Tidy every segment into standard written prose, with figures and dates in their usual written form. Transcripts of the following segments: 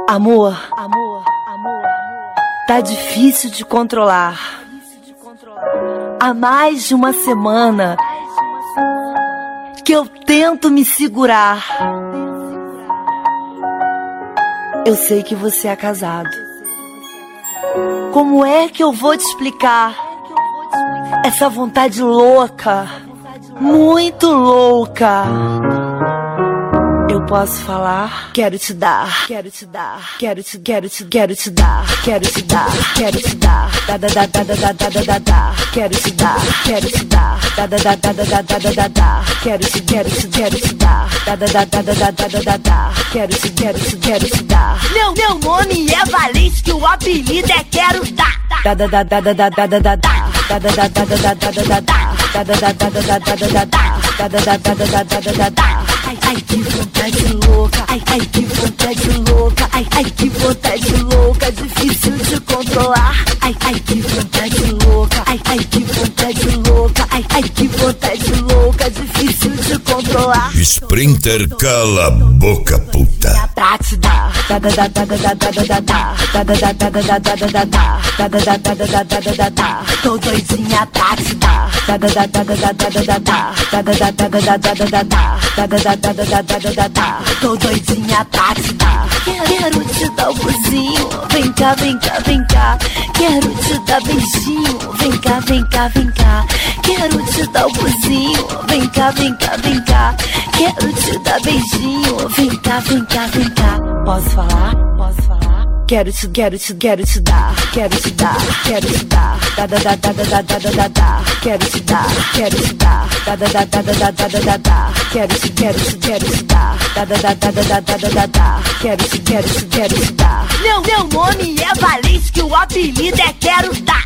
Amor, tá difícil de controlar. Há mais de uma semana que eu tento me segurar. Eu sei que você é casado. Como é que eu vou te explicar essa vontade louca, muito louca? Eu posso falar, quero te dar, quero te dar, quero te dar, quero te dar, quero te dar, quero te dar, quero te dar, quero te dar, quero te dar, quero te dar. Meu nome é Valente, o apelido é Quero Dar. Ai, que vontade louca, ai, que vontade louca, ai, que vontade louca, difícil de controlar. Ai, que vontade louca, ai, que vontade louca, ai, que vontade louca, difícil de controlar. Sprinter, cala a boca, puta. Pra te dar, tô doidinha pra te dar, tô doidinha pra te dar. Quero te dar um buzinho, vem cá, vem cá, vem cá. Quero te dar beijinho, vem cá, vem cá, vem cá. Quero te dar um buzinho, vem cá, vem cá, vem cá. Quero te dar beijinho, vem cá, vem cá, vem cá. Posso falar? Posso falar? Quero te dar, quero te dar, quero te dar, quero te dar, quero te dar, quero te dar, quero te dar, quero te dar. Meu nome é Valente, que o apelido é Quero Dar.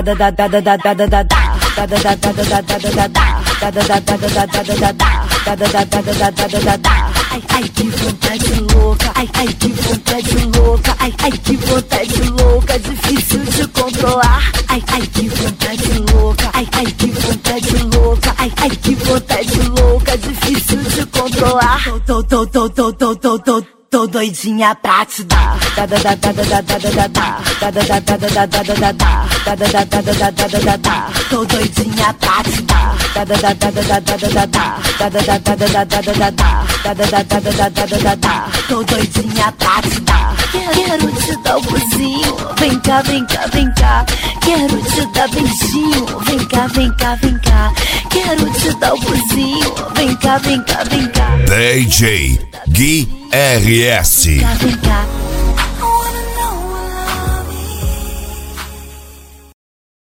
Ai, que vontade louca, ai, que vontade louca, ai, que vontade louca, difícil de controlar. Ai, que vontade louca, ai, que vontade louca, ai, que vontade louca, difícil de controlar. Tô doidinha pra te dar, tô doidinha pra te dar, tô doidinha pra te dar. Quero te dar um buzinho, vem cá, vem cá, vem cá. Quero te dar beijinho, vem cá, vem cá, vem cá. Quero te dar um buzinho, vem cá, vem cá, vem cá. DJ Gui RS. Vem cá.